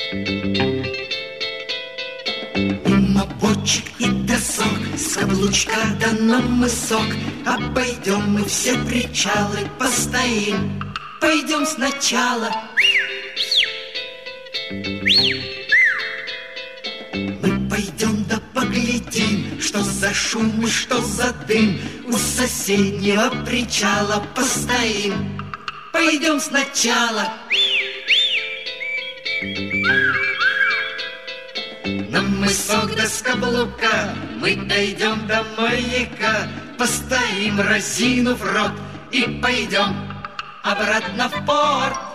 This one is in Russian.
Мимо бочек и досок, с каблучка да на мысок, обойдем мы все причалы, постоим. Пойдем сначала. Мы пойдем да поглядим, что за шум и что за дым. У соседнего причала постоим. Пойдем сначала. На мысок да с каблука мы дойдем до маяка, постоим, разинув рот, и пойдем обратно в порт.